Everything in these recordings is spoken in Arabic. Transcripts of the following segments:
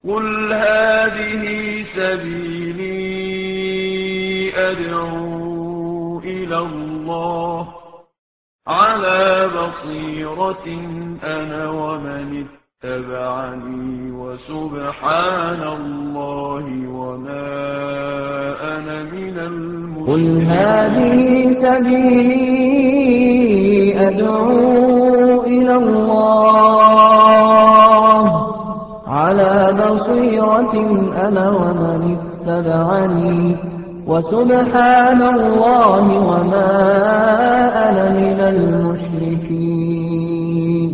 قل هذه سبيلي أدعو إلى الله على بصيرة أنا ومن اتبعني وسبحان الله وما أنا من قل المشركين. هذه سبيلي أدعو إلى الله على بصيرة أنا ومن اتبعني وسبحان الله وما أنا من المشركين.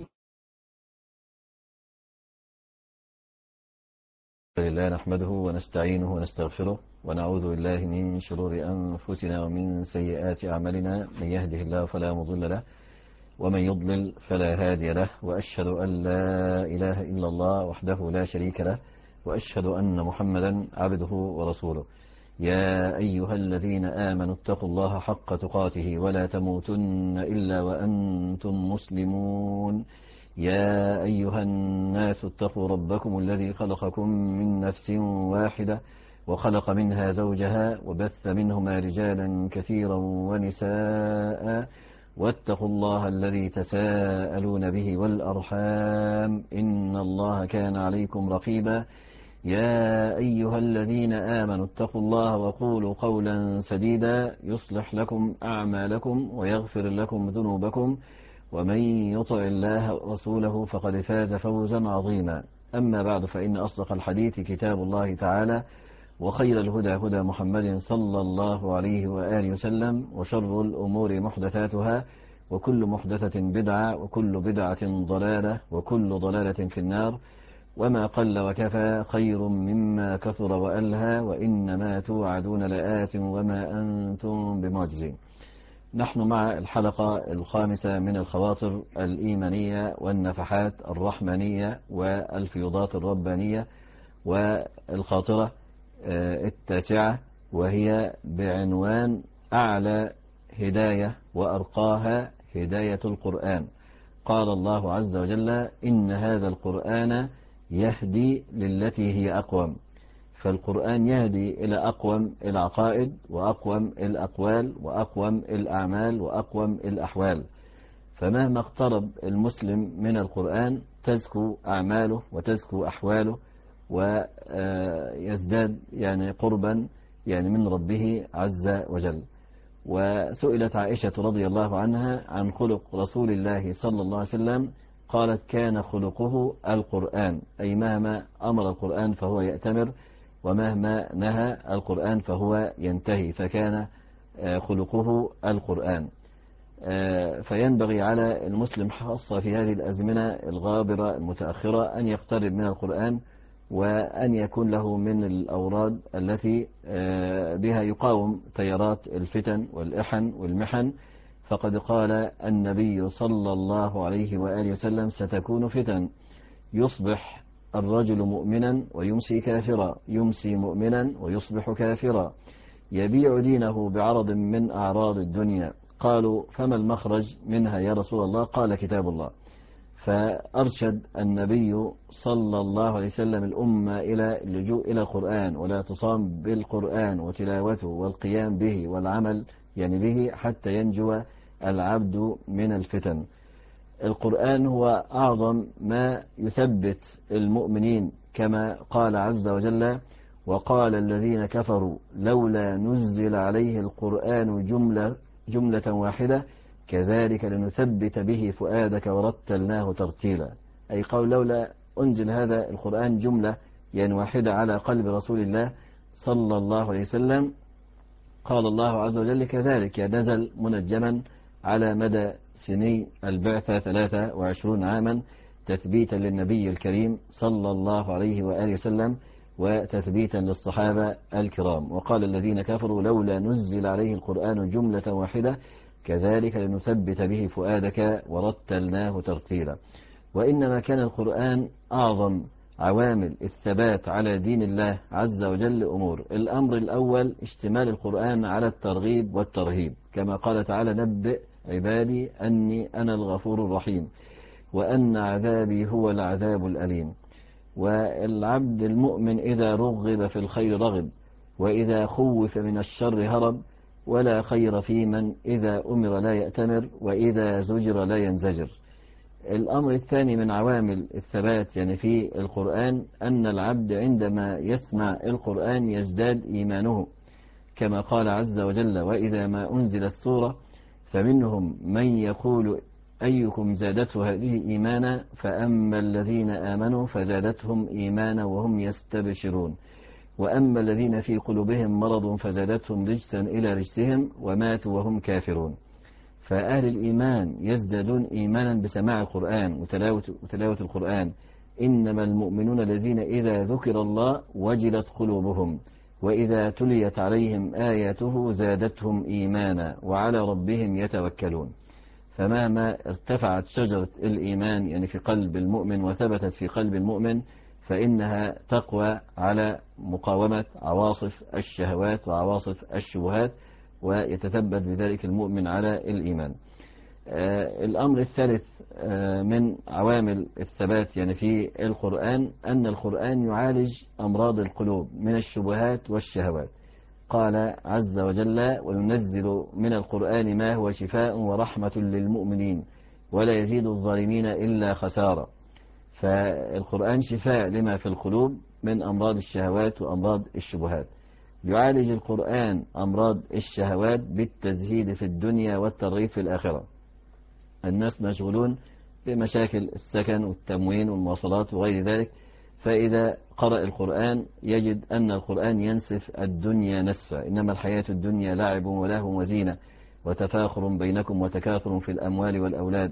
لله نحمده ونستعينه ونستغفره ونعوذ بالله من شرور أنفسنا ومن سيئات أعمالنا. من يهده الله فلا مضل له ومن يضلل فلا هادي له، وأشهد أن لا إله إلا الله وحده لا شريك له، وأشهد أن محمدا عبده ورسوله. يا أيها الذين آمنوا اتقوا الله حق تقاته ولا تموتن إلا وأنتم مسلمون. يا أيها الناس اتقوا ربكم الذي خلقكم من نفس واحدة وخلق منها زوجها وبث منهما رجالا كثيرا ونساء، واتقوا الله الذي تساءلون به والأرحام إن الله كان عليكم رقيبا. يا أيها الذين آمنوا اتقوا الله وقولوا قولا سديدا يصلح لكم أعمالكم ويغفر لكم ذنوبكم، ومن يطع الله ورسوله فقد فاز فوزا عظيما. أما بعد، فإن أصدق الحديث كتاب الله تعالى، وخير الهدى هدى محمد صلى الله عليه وآله وسلم، وشر الأمور محدثاتها، وكل محدثة بدعة، وكل بدعة ضلالة، وكل ضلالة في النار. وما قل وكفى خير مما كثر وألهى، وإنما توعدون لآت وما أنتم بمعجزين. نحن مع الحلقة الخامسة من الخواطر الإيمانية والنفحات الرحمانية والفيوضات الربانية، والخاطرة التاسعة، وهي بعنوان أعلى هداية وأرقاها هداية القرآن. قال الله عز وجل: إن هذا القرآن يهدي للتي هي أقوم. فالقرآن يهدي إلى أقوم العقائد وأقوم الأقوال وأقوم الأعمال وأقوم الأحوال. فمهما اقترب المسلم من القرآن تزكو أعماله وتزكو أحواله، ويزداد قربا من ربه عز وجل. وسئلت عائشة رضي الله عنها عن خلق رسول الله صلى الله عليه وسلم، قالت: كان خلقه القرآن، أي مهما أمر القرآن فهو يأتمر، ومهما نهى القرآن فهو ينتهي، فكان خلقه القرآن. فينبغي على المسلم خاصة في هذه الأزمنة الغابرة المتأخرة أن يقترب من القرآن، وأن يكون له من الأوراد التي بها يقاوم تيارات الفتن والإحن والمحن. فقد قال النبي صلى الله عليه وآله وسلم: ستكون فتن، يصبح الرجل مؤمنا ويمسي كافرا، يمسي مؤمنا ويصبح كافرا، يبيع دينه بعرض من أعراض الدنيا. قالوا: فما المخرج منها يا رسول الله؟ قال: كتاب الله. فأرشد النبي صلى الله عليه وسلم الأمة إلى اللجوء إلى القرآن، ولا تصام بالقرآن وتلاوته والقيام به والعمل به حتى ينجو العبد من الفتن. القرآن هو أعظم ما يثبت المؤمنين، كما قال عز وجل: وقال الذين كفروا لولا نزل عليه القرآن جملة واحدة كذلك لنثبت به فؤادك ورتلناه ترتيلا. أي قول لولا أنزل هذا القرآن جملة واحدة على قلب رسول الله صلى الله عليه وسلم. قال الله عز وجل: كذلك نزل منجما على مدى سني البعثة 23 عاما، تثبيتا للنبي الكريم صلى الله عليه وآله وسلم، وتثبيتا للصحابة الكرام. وقال الذين كفروا لولا نزل عليه القرآن جملة واحدة كذلك لنثبت به فؤادك ورتلناه ترتيلا. وإنما كان القرآن أعظم عوامل الثبات على دين الله عز وجل أمور. الأمر الأول اشتمال القرآن على الترغيب والترهيب، كما قال تعالى: نبئ عبادي أني أنا الغفور الرحيم وأن عذابي هو العذاب الأليم. والعبد المؤمن إذا رغب في الخير رغب، وإذا خوف من الشر هرب، ولا خير في من إذا أمر لا يأتمر، وإذا زجر لا ينزجر. الأمر الثاني من عوامل الثبات يعني في القرآن أن العبد عندما يسمع القرآن يزداد إيمانه، كما قال عز وجل: وإذا ما أنزلت سورة فمنهم من يقول أيكم زادته هذه إيمانا، فأما الذين آمنوا فزادتهم إيمانا وهم يستبشرون، وأما الذين في قلوبهم مرض فزادتهم رجسا إلى رجسهم وماتوا وهم كافرون. فأهل الإيمان يزدادون إيمانا بسماع القرآن وتلاوة القرآن. إنما المؤمنون الذين إذا ذكر الله وجلت قلوبهم وإذا تليت عليهم آياته زادتهم إيمانا وعلى ربهم يتوكلون. فمهما ارتفعت شجرة الإيمان يعني في قلب المؤمن وثبتت في قلب المؤمن، فإنها تقوى على مقاومة عواصف الشهوات وعواصف الشبهات، ويتثبت بذلك المؤمن على الإيمان. الأمر الثالث من عوامل الثبات يعني في القرآن أن القرآن يعالج أمراض القلوب من الشبهات والشهوات. قال عز وجل: وينزل من القرآن ما هو شفاء ورحمة للمؤمنين ولا يزيد الظالمين إلا خسارة. فالقرآن شفاء لما في القلوب من أمراض الشهوات وأمراض الشبهات. يعالج القرآن أمراض الشهوات بالتزهيد في الدنيا والترغيب في الآخرة. الناس مشغولون بمشاكل السكن والتموين والمواصلات وغير ذلك، فإذا قرأ القرآن يجد أن القرآن ينسف الدنيا نسفا. إنما الحياة الدنيا لعب ولهو وزينة وتفاخر بينكم وتكاثر في الأموال والأولاد.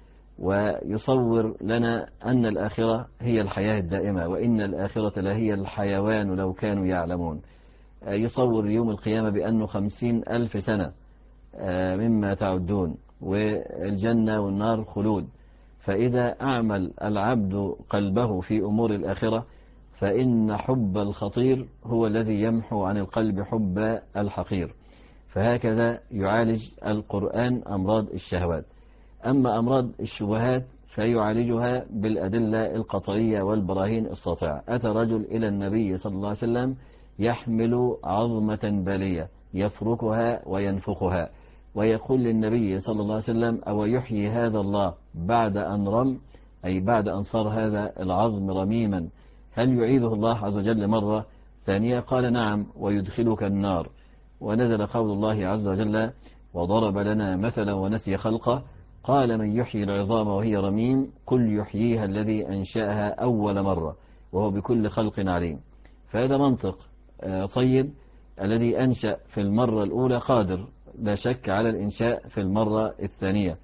ويصور لنا أن الآخرة هي الحياة الدائمة، وإن الآخرة لهي الحيوان لو كانوا يعلمون. يصور يوم القيامة بأنه 50,000 سنة مما تعدون، والجنة والنار خلود. فإذا أعمل العبد قلبه في أمور الآخرة فإن حب الخطير هو الذي يمحو عن القلب حب الحقير. فهكذا يعالج القرآن أمراض الشهوات. أما أمراض الشبهات فيعالجها بالأدلة القطعية والبراهين الساطعة. أتى رجل إلى النبي صلى الله عليه وسلم يحمل عظمة بالية يفركها وينفخها، ويقول للنبي صلى الله عليه وسلم: أو يحيي هذا الله بعد أن رم، أي بعد أن صار هذا العظم رميما، هل يعيده الله عز وجل مرة ثانية؟ قال: نعم، ويدخلك النار. ونزل قول الله عز وجل: وضرب لنا مثلا ونسي خلقه، قال: من يحيي العظام وهي رميم، قل يحييها الذي أنشأها أول مرة وهو بكل خلق عليم. فهذا منطق طيب. الذي أنشأ في المرة الأولى قادر لا شك على الإنشاء في المرة الثانية،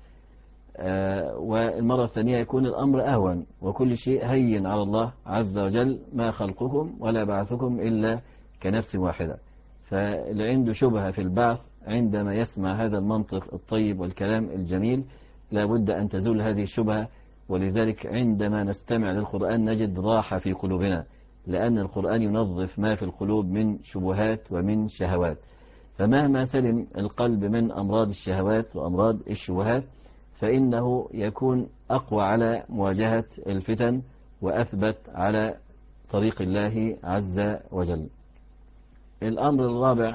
والمرة الثانية يكون الأمر أهون، وكل شيء هين على الله عز وجل، ما خلقكم ولا بعثكم إلا كنفس واحدة. فاللي عنده شبهة في البعث عندما يسمع هذا المنطق الطيب والكلام الجميل لابد أن تزول هذه الشبهة. ولذلك عندما نستمع للقرآن نجد راحة في قلوبنا، لأن القرآن ينظف ما في القلوب من شبهات ومن شهوات. فمهما سلم القلب من أمراض الشهوات وأمراض الشبهات فإنه يكون أقوى على مواجهة الفتن وأثبت على طريق الله عز وجل. الأمر الرابع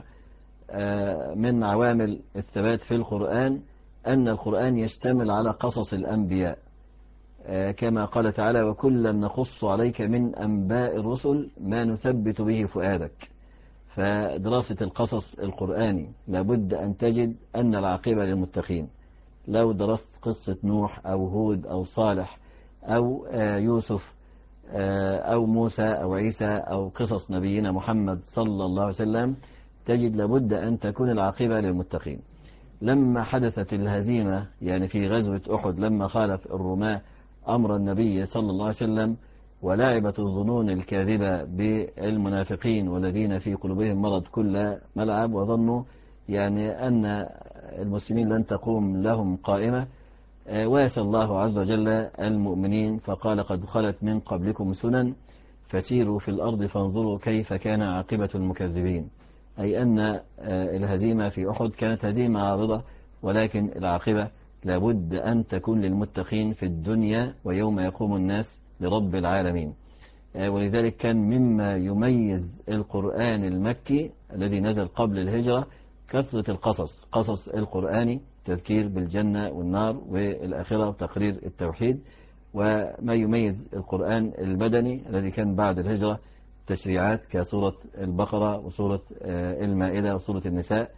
من عوامل الثبات في القرآن أن القرآن يشتمل على قصص الأنبياء، كما قال تعالى: وكلا نقص عليك من أنباء الرسل ما نثبت به فؤادك. فدراسة القصص القرآني لابد أن تجد أن العاقبة للمتقين. لو درست قصة نوح أو هود أو صالح أو يوسف أو موسى أو عيسى أو قصص نبينا محمد صلى الله عليه وسلم تجد لابد أن تكون العاقبة للمتقين. لما حدثت الهزيمة يعني في غزوة أحد، لما خالف الرماة أمر النبي صلى الله عليه وسلم ولعبت الظنون الكاذبة بالمنافقين والذين في قلوبهم مرض كل ملعب، وظنوا يعني أن المسلمين لن تقوم لهم قائمة، واسى الله عز وجل المؤمنين فقال: قد خلت من قبلكم سنن فسيروا في الأرض فانظروا كيف كان عاقبة المكذبين. أي أن الهزيمة في أحد كانت هزيمة عارضة، ولكن العاقبة لابد أن تكون للمتقين في الدنيا ويوم يقوم الناس لرب العالمين. ولذلك كان مما يميز القرآن المكي الذي نزل قبل الهجرة كثرة القصص، قصص القرآني، تذكير بالجنة والنار والآخرة وتقرير التوحيد. وما يميز القرآن المدني الذي كان بعد الهجرة تشريعات كسورة البقرة وسورة المائدة وسورة النساء.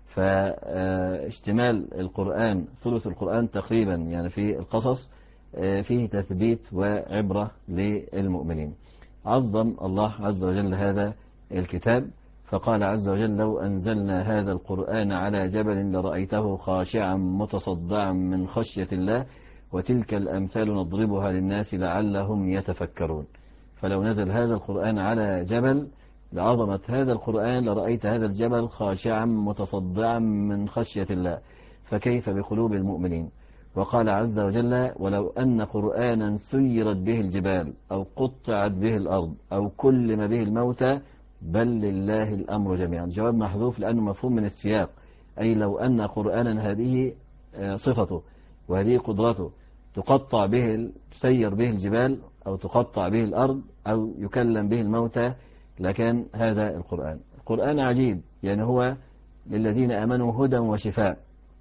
فاشتمال القرآن ثلث القرآن تقريبا يعني في القصص فيه تثبيت وعبرة للمؤمنين. عظم الله عز وجل هذا الكتاب فقال عز وجل: لو أنزلنا هذا القرآن على جبل لرأيته خاشعا متصدعا من خشية الله وتلك الأمثال نضربها للناس لعلهم يتفكرون. فلو نزل هذا القرآن على جبل لعظمة هذا القرآن لرأيت هذا الجبل خاشعا متصدعا من خشية الله، فكيف بقلوب المؤمنين؟ وقال عز وجل: ولو أن قرآنا سيرت به الجبال أو قطعت به الأرض أو كلم به الموتى بل لله الأمر جميعا. جواب محذوف لأنه مفهوم من السياق، أي لو أن قرآنا هذه صفته وهذه قدرته تقطع به تسير به الجبال أو تقطع به الأرض أو يكلم به الموتى لكان هذا القرآن. القرآن عجيب، يعني هو للذين آمنوا هدى وشفاء.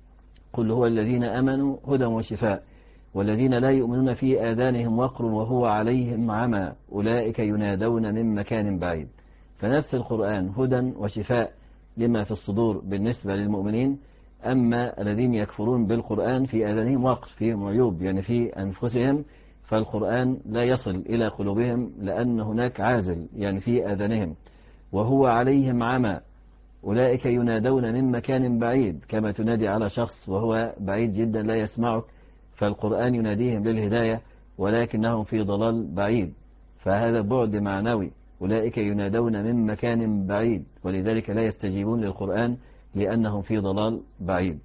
قل هو الذين آمنوا هدى وشفاء والذين لا يؤمنون في آذانهم وقر وهو عليهم عمى أولئك ينادون من مكان بعيد. فنفس القرآن هدى وشفاء لما في الصدور بالنسبة للمؤمنين، أما الذين يكفرون بالقرآن في آذانهم وقر، فيهم عيوب يعني في أنفسهم، فالقرآن لا يصل إلى قلوبهم لأن هناك عازل يعني في آذانهم. وهو عليهم عمى أولئك ينادون من مكان بعيد، كما تنادي على شخص وهو بعيد جدا لا يسمعك، فالقرآن يناديهم للهداية ولكنهم في ضلال بعيد، فهذا بعد معنوي. أولئك ينادون من مكان بعيد ولذلك لا يستجيبون للقرآن لأنهم في ضلال بعيد.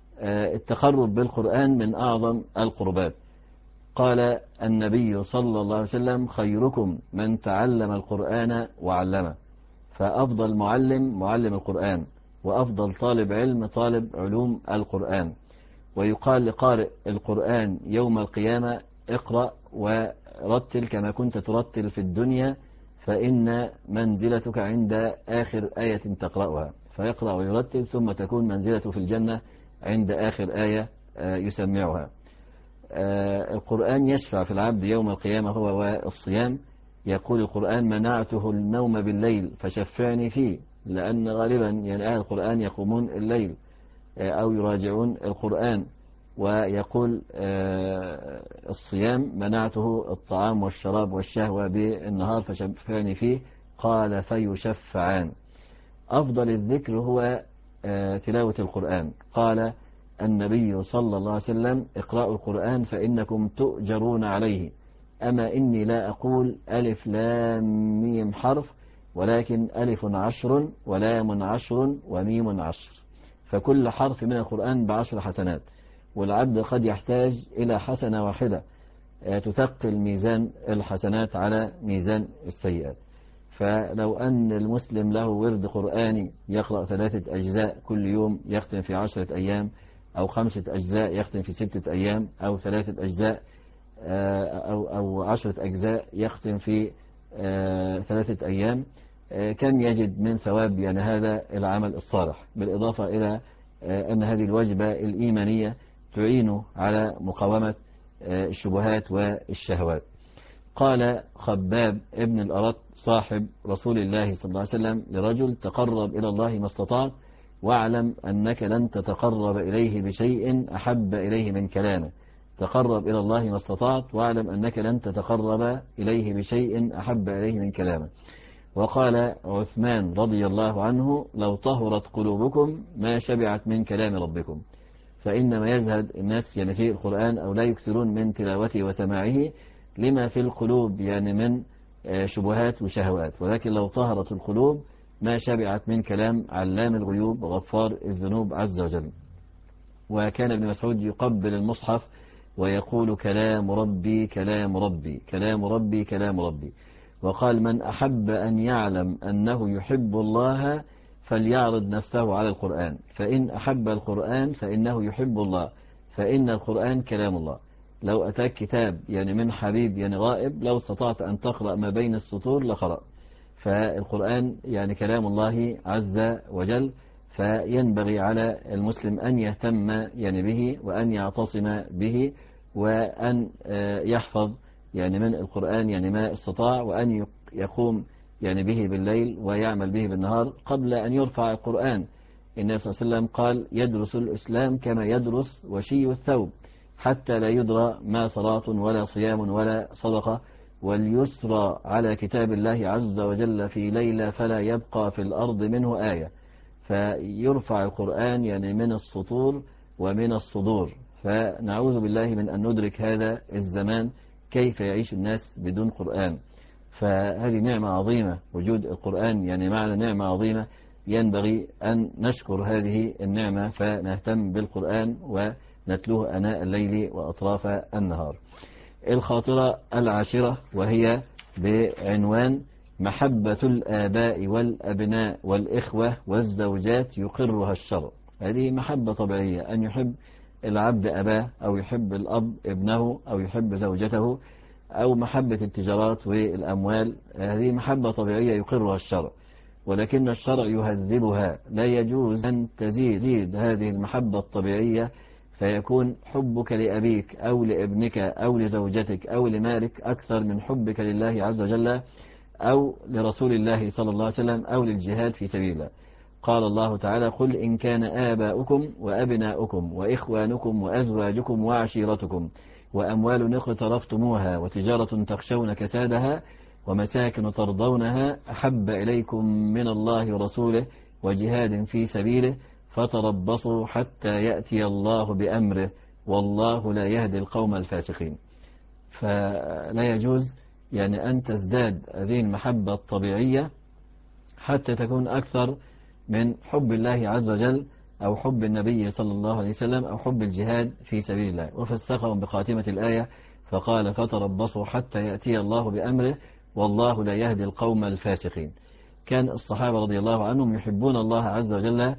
التقرب بالقرآن من أعظم القربات. قال النبي صلى الله عليه وسلم: خيركم من تعلم القرآن وعلمه. فأفضل معلم معلم القرآن، وأفضل طالب علم طالب علوم القرآن. ويقال لقارئ القرآن يوم القيامة: اقرأ ورتل كما كنت ترتل في الدنيا فإن منزلتك عند آخر آية تقرأها. فيقرأ ويرتل ثم تكون منزلته في الجنة عند آخر آية يسمعها. القرآن يشفع في العبد يوم القيامة هو والصيام. يقول القرآن: منعته النوم بالليل فشفعني فيه، لأن غالبا يعني أهل القرآن يقومون الليل أو يراجعون القرآن. ويقول الصيام: منعته الطعام والشراب والشهوة بالنهار فشفعني فيه، قال: فيشفعان. أفضل الذكر هو تلاوة القرآن. قال النبي صلى الله عليه وسلم: اقرأوا القرآن فإنكم تؤجرون عليه. أما إني لا أقول ألف لام ميم حرف، ولكن ألف 10 ولام 10 وميم 10. فكل حرف من القرآن ب10 حسنات، والعبد قد يحتاج إلى حسنة واحدة تثقل ميزان الحسنات على ميزان السيئات. فلو أن المسلم له ورد قرآني يقرأ 3 أجزاء كل يوم يختم في 10 أيام، أو 5 أجزاء يختم في 6 أيام، أو 3 أجزاء أو 10 أجزاء يختم في 3 أيام، كم يجد من ثواب يعني هذا العمل الصالح، بالإضافة إلى أن هذه الوجبة الإيمانية تعين على مقاومة الشبهات والشهوات. قال خباب ابن الأرط صاحب رسول الله صلى الله عليه وسلم لرجل: تقرب إلى الله ما استطعت واعلم أنك لن تتقرب إليه بشيء أحب إليه من كلامه. تقرب إلى الله ما استطعت واعلم أنك لن تتقرب إليه بشيء أحب إليه من كلامه. وقال عثمان رضي الله عنه: لو طهرت قلوبكم ما شبعت من كلام ربكم. فإنما يزهد الناس يعني في القرآن أو لا يكثرون من تلاوته وسماعه لما في القلوب يعني من شبهات وشهوات، ولكن لو طهرت القلوب ما شبعت من كلام علام الغيوب غفار الذنوب عز وجل. وكان ابن مسعود يقبل المصحف ويقول: كلام ربي كلام ربي كلام ربي كلام ربي. وقال: من أحب أن يعلم أنه يحب الله فليعرض نفسه على القرآن، فإن أحب القرآن فإنه يحب الله، فإن القرآن كلام الله. لو أتاك كتاب يعني من حبيب يعني غائب لو استطعت أن تقرأ ما بين السطور لقرأ. فالقرآن يعني كلام الله عز وجل، فينبغي على المسلم أن يهتم يعني به وأن يعتصم به وأن يحفظ يعني من القرآن يعني ما استطاع، وأن يقوم يعني به بالليل ويعمل به بالنهار قبل أن يرفع القرآن. النبي صلى الله عليه وسلم قال: يدرس الإسلام كما يدرس وشي الثوب، حتى لا يدرى ما صلاة ولا صيام ولا صدقة، واليسرى على كتاب الله عز وجل في ليلة فلا يبقى في الأرض منه آية. فيرفع القرآن يعني من السطور ومن الصدور. فنعوذ بالله من أن ندرك هذا الزمان كيف يعيش الناس بدون قرآن. فهذه نعمة عظيمة، وجود القرآن يعني معنا نعمة عظيمة، ينبغي أن نشكر هذه النعمة فنهتم بالقرآن ونتلوه آناء الليل وأطراف النهار. الخاطرة العاشرة وهي بعنوان: محبة الآباء والأبناء والإخوة والزوجات يقرها الشرع. هذه محبة طبيعية، أن يحب العبد أباه أو يحب الأب ابنه أو يحب زوجته، أو محبة التجارات والأموال، هذه محبة طبيعية يقرها الشرع، ولكن الشرع يهذبها. لا يجوز أن تزيد هذه المحبة الطبيعية فيكون حبك لأبيك أو لابنك أو لزوجتك أو لمالك أكثر من حبك لله عز وجل أو لرسول الله صلى الله عليه وسلم أو للجهاد في سبيل الله. قال الله تعالى: قل إن كان آباؤكم وأبناؤكم وإخوانكم وأزواجكم وعشيرتكم وأموال اقترفتموها وتجارة تخشون كسادها ومساكن ترضونها أحب إليكم من الله ورسوله وجهاد في سبيله فتربصوا حتى يأتي الله بأمره والله لا يهدي القوم الفاسقين. فلا يجوز يعني أن تزداد هذه المحبة الطبيعية حتى تكون أكثر من حب الله عز وجل أو حب النبي صلى الله عليه وسلم أو حب الجهاد في سبيل الله. وفسقهم بخاتمة الآية فقال: فتربصوا حتى يأتي الله بأمره والله لا يهدي القوم الفاسقين. كان الصحابة رضي الله عنهم يحبون الله عز وجل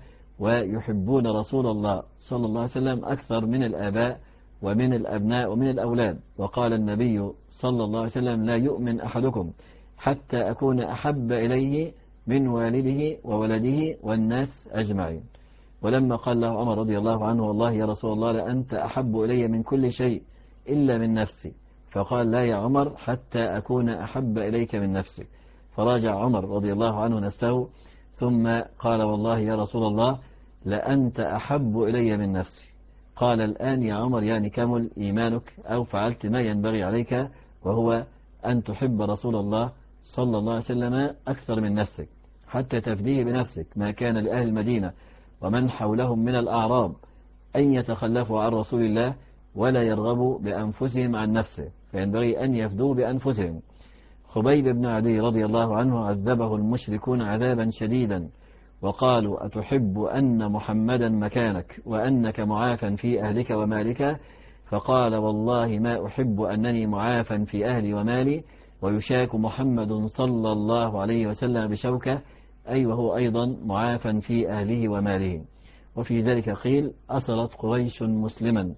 ويحبون رسول الله صلى الله عليه وسلم أكثر من الآباء ومن الأبناء ومن الأولاد. وقال النبي صلى الله عليه وسلم: لا يؤمن أحدكم حتى أكون أحب إليه من والده وولده والناس أجمعين. ولما قال له عمر رضي الله عنه: والله يا رسول الله لأنت أحب إلي من كل شيء إلا من نفسي، فقال: لا يا عمر حتى أكون أحب إليك من نفسك. فراجع عمر رضي الله عنه نفسه ثم قال: والله يا رسول الله لأنت أحب إلي من نفسي. قال: الآن يا عمر يعني كمل إيمانك أو فعلت ما ينبغي عليك، وهو أن تحب رسول الله صلى الله عليه وسلم أكثر من نفسك حتى تفديه بنفسك. ما كان لأهل المدينة ومن حولهم من الأعراب أن يتخلفوا عن رسول الله ولا يرغبوا بأنفسهم عن نفسه، فينبغي أن يفدوا بأنفسهم. خبيب بن عدي رضي الله عنه عذبه المشركون عذابا شديدا وقالوا: أتحب أن محمدا مكانك وأنك معافى في أهلك ومالك؟ فقال: والله ما أحب أنني معافى في أهلي ومالي ويشاك محمد صلى الله عليه وسلم بشوكة، أي وهو أيضا معافى في أهله وماله. وفي ذلك قيل: أسرت قريش مسلما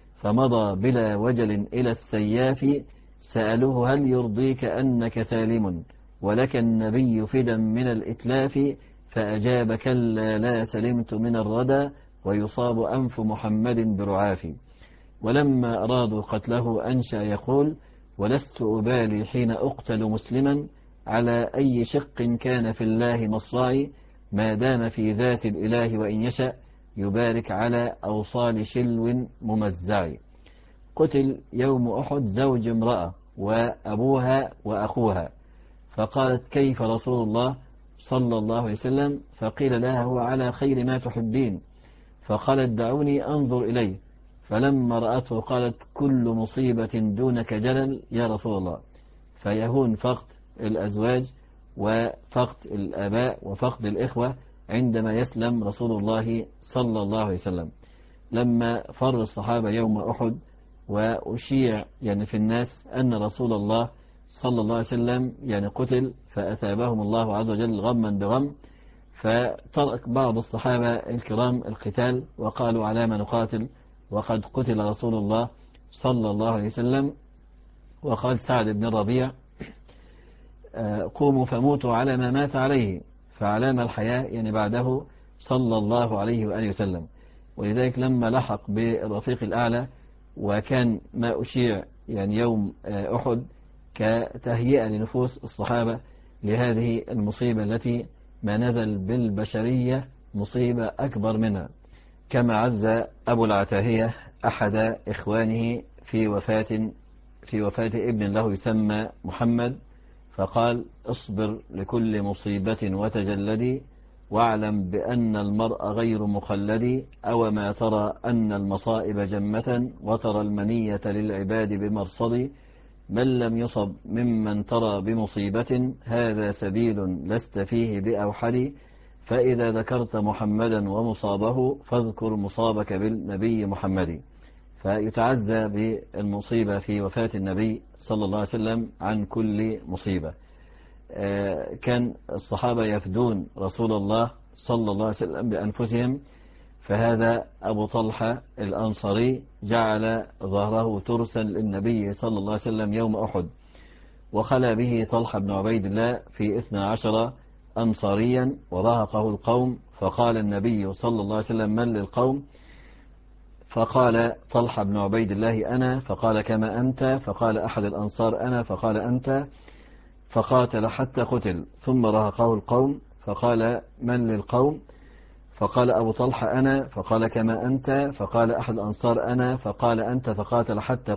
فمضى بلا وجل إلى السياف، سألوه: هل يرضيك أنك سالم ولك النبي فدا من الإتلاف؟ فأجاب: كلا لا سلمت من الردى ويصاب أنف محمد برعاف. ولما أرادوا قتله أنشأ يقول: ولست أبالي حين أقتل مسلما على أي شق كان في الله مصرعي، ما دام في ذات الإله وإن يشأ يبارك على أوصال شلو ممزع. قتل يوم أحد زوج امرأة وأبوها وأخوها، فقالت: كيف رسول الله صلى الله عليه وسلم؟ فقيل لها: هو على خير ما تحبين. فقالت: دعوني أنظر إليه. فلما رأته قالت: كل مصيبة دونك جلل يا رسول الله. فيهون فقد الأزواج وفقد الآباء وفقد الإخوة عندما يسلم رسول الله صلى الله عليه وسلم. لما فر الصحابة يوم أحد وأشيع يعني في الناس أن رسول الله صلى الله عليه وسلم يعني قتل، فأثابهم الله عز وجل غما بغم، فترك بعض الصحابة الكرام القتال وقالوا: على ما نقاتل وقد قتل رسول الله صلى الله عليه وسلم. وقال سعد بن الربيع: قوموا فموتوا على ما مات عليه، فعلام الحياة يعني بعده صلى الله عليه وآله وسلم. ولذلك لما لحق بالرفيق الأعلى، وكان ما أشيع يعني يوم أحد كتهيئة لنفوس الصحابة لهذه المصيبة التي ما نزل بالبشرية مصيبة أكبر منها، كما عز أبو العتاهية أحد إخوانه في وفاة ابن له يسمى محمد، فقال: اصبر لكل مصيبة وتجلدي، واعلم بأن المرء غير مخلد، أو ما ترى أن المصائب جمة، وترى المنية للعباد بمرصد، من لم يصب ممن ترى بمصيبة، هذا سبيل لست فيه بأوحد، فإذا ذكرت محمدا ومصابه، فاذكر مصابك بالنبي محمد. فيتعزى بالمصيبة في وفاة النبي صلى الله عليه وسلم عن كل مصيبة. كان الصحابة يفدون رسول الله صلى الله عليه وسلم بأنفسهم، فهذا أبو طلحة الأنصاري جعل ظهره ترسا للنبي صلى الله عليه وسلم يوم أحد، وخلى به طلحة بن عبيد الله في 12 أنصاريا، ورهقه القوم، فقال النبي صلى الله عليه وسلم: من للقوم؟ فقال طلحة بن عبيد الله: أنا. فقال: كما أنت؟ فقال أحد الأنصار: أنا. فقال: أنت. فقاتل حتى قتل، ثم رهقه القوم، فقال: من للقوم؟ فقال أبو طلحة: أنا. فقال: كما أنت؟ فقال أحد الأنصار: أنا. فقال: أنت. فقاتل حتى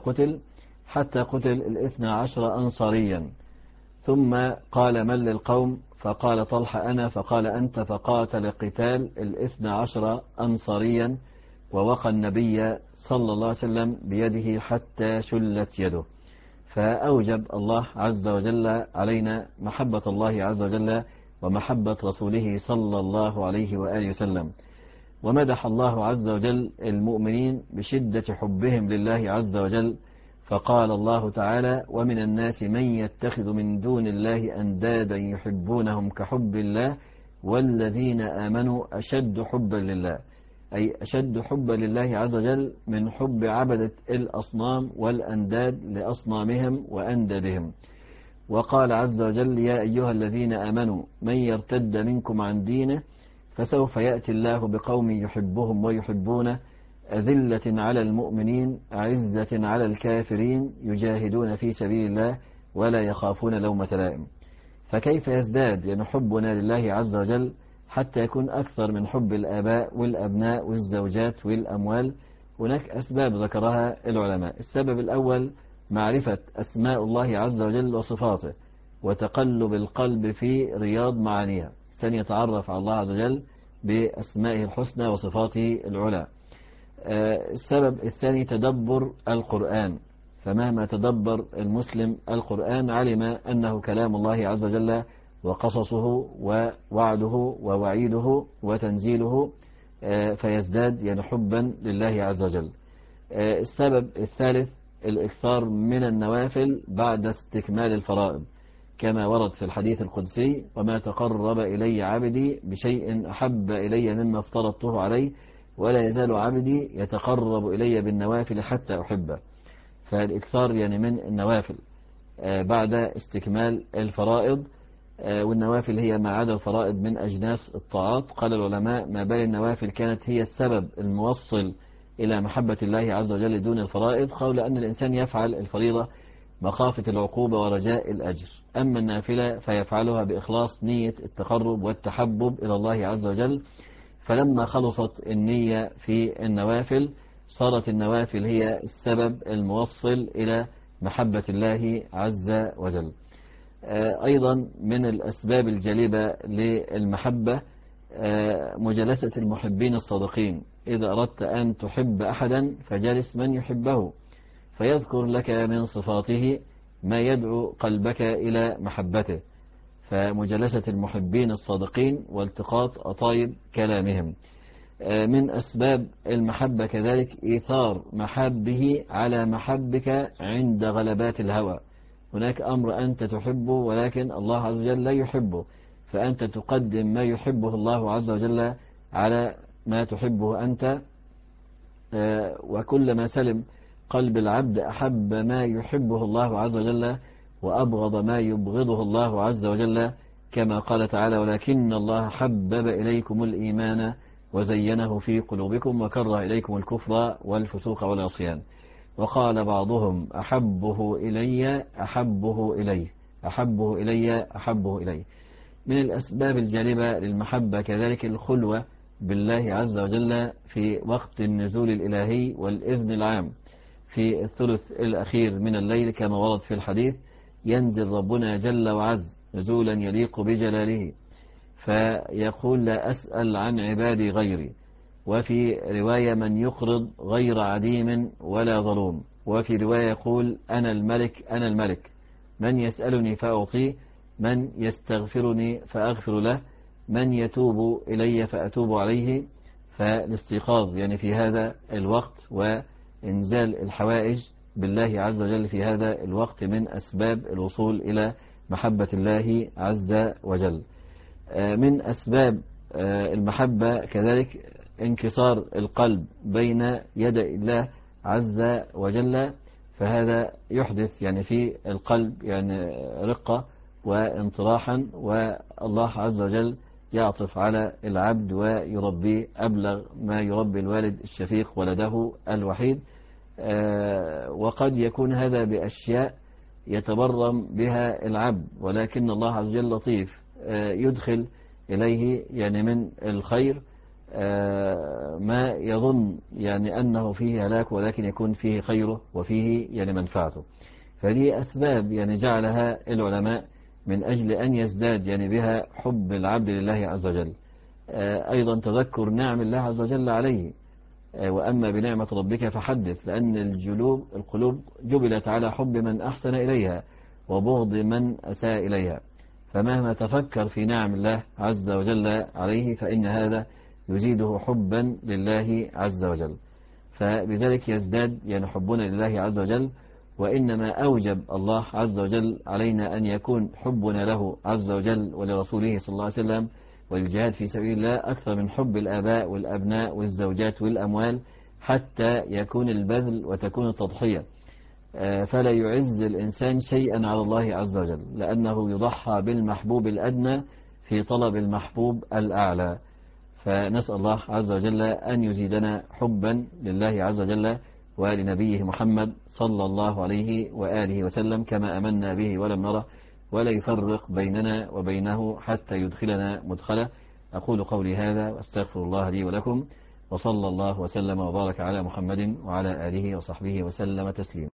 قتل 12 أنصاريا، ثم قال: من للقوم؟ فقال طلحة: أنا. فقال: أنت. فقاتل قتال 12 أنصاريا، ووقى النبي صلى الله عليه وسلم بيده حتى شلت يده. فأوجب الله عز وجل علينا محبة الله عز وجل ومحبة رسوله صلى الله عليه وآله وسلم. ومدح الله عز وجل المؤمنين بشدة حبهم لله عز وجل، فقال الله تعالى: ومن الناس من يتخذ من دون الله أندادا يحبونهم كحب الله، والذين آمنوا أشد حبا لله، أي أشد حبا لله عز وجل من حب عبدة الأصنام والأنداد لأصنامهم وأندادهم. وقال عز وجل: يا أيها الذين آمنوا من يرتد منكم عن دينه فسوف يأتي الله بقوم يحبهم ويحبونه، أذلة على المؤمنين أعزة على الكافرين، يجاهدون في سبيل الله ولا يخافون لومة لائم. فكيف يزداد يعني حبنا لله عز وجل حتى يكون أكثر من حب الآباء والأبناء والزوجات والأموال؟ هناك أسباب ذكرها العلماء. السبب الأول معرفة أسماء الله عز وجل وصفاته، وتقلب القلب في رياض معانيها، سنتعرف على الله عز وجل بأسمائه الحسنى وصفاته العلى. السبب الثاني تدبر القرآن، فمهما تدبر المسلم القرآن علم أنه كلام الله عز وجل وقصصه ووعده ووعيده وتنزيله، فيزداد يعني حبا لله عز وجل. السبب الثالث الإكثار من النوافل بعد استكمال الفرائض، كما ورد في الحديث القدسي: وما تقرب إلي عبدي بشيء أحب إلي مما افترضته عليه، ولا يزال عبدي يتقرب إلي بالنوافل حتى أحبه. فالإكثار يعني من النوافل بعد استكمال الفرائض. والنوافل هي ما عدا الفرائض من أجناس الطاعات. قال العلماء: ما بال النوافل كانت هي السبب الموصل إلى محبة الله عز وجل دون الفرائض، قول أن الإنسان يفعل الفريضة مخافة العقوبة ورجاء الأجر، أما النافلة فيفعلها بإخلاص نية التقرب والتحبب إلى الله عز وجل. فلما خلصت النية في النوافل صارت النوافل هي السبب الموصل إلى محبة الله عز وجل. أيضا من الأسباب الجالبة للمحبة مجالسة المحبين الصادقين. إذا أردت أن تحب أحدا فجالس من يحبه، فيذكر لك من صفاته ما يدعو قلبك إلى محبته. فمجالسة المحبين الصادقين والتقاط أطايب كلامهم. من أسباب المحبة كذلك إيثار محبه على محبك عند غلبات الهوى. هناك أمر أنت تحبه ولكن الله عز وجل لا يحبه، فأنت تقدم ما يحبه الله عز وجل على ما تحبه أنت. وكلما سلم قلب العبد أحب ما يحبه الله عز وجل وأبغض ما يبغضه الله عز وجل، كما قال تعالى: ولكن الله حبب إليكم الإيمان وزينه في قلوبكم وكره إليكم الكفر والفسوق والعصيان. وقال بعضهم: أحبه إلي أحبه إليه، أحبه إلي أحبه إليه. من الأسباب الجالبة للمحبة كذلك الخلوة بالله عز وجل في وقت النزول الإلهي والإذن العام في الثلث الأخير من الليل، كما ورد في الحديث: ينزل ربنا جل وعز نزولا يليق بجلاله فيقول: لا أسأل عن عبادي غيري. وفي رواية: من يقرض غير عديم ولا ظلوم. وفي رواية يقول: أنا الملك أنا الملك، من يسألني فأعطيه، من يستغفرني فأغفر له، من يتوب إلي فأتوب عليه. فالاستيقاظ يعني في هذا الوقت وإنزال الحوائج بالله عز وجل في هذا الوقت من أسباب الوصول إلى محبة الله عز وجل. من أسباب المحبة كذلك انكسار القلب بين يدي الله عز وجل، فهذا يحدث يعني في القلب يعني رقة وانطراحا، والله عز وجل يعطف على العبد ويربيه أبلغ ما يربي الوالد الشفيق ولده الوحيد. وقد يكون هذا بأشياء يتبرم بها العبد، ولكن الله عز وجل لطيف يدخل إليه يعني من الخير ما يظن يعني أنه فيه هلاك، ولكن يكون فيه خيره وفيه يعني منفعته. فهذه أسباب يعني جعلها العلماء من أجل أن يزداد يعني بها حب العبد لله عز وجل. أيضا تذكر نعم الله عز وجل عليه، وأما بنعمة ربك فحدث، لأن القلوب جبلت على حب من أحسن إليها وبغض من أساء إليها، فمهما تفكر في نعم الله عز وجل عليه فإن هذا يزيده حبا لله عز وجل، فبذلك يزداد يعني حبنا لله عز وجل. وإنما أوجب الله عز وجل علينا أن يكون حبنا له عز وجل ولرسوله صلى الله عليه وسلم والجهاد في سبيل الله أكثر من حب الآباء والأبناء والزوجات والأموال، حتى يكون البذل وتكون التضحية. فلا يعز الإنسان شيئا على الله عز وجل، لأنه يضحى بالمحبوب الأدنى في طلب المحبوب الأعلى. فنسأل الله عز وجل أن يزيدنا حبا لله عز وجل ولنبيه محمد صلى الله عليه وآله وسلم كما أمنا به ولم نره، ولا يفرق بيننا وبينه حتى يدخلنا مدخله. أقول قولي هذا وأستغفر الله لي ولكم، وصلى الله وسلم وبارك على محمد وعلى آله وصحبه وسلم تسليما.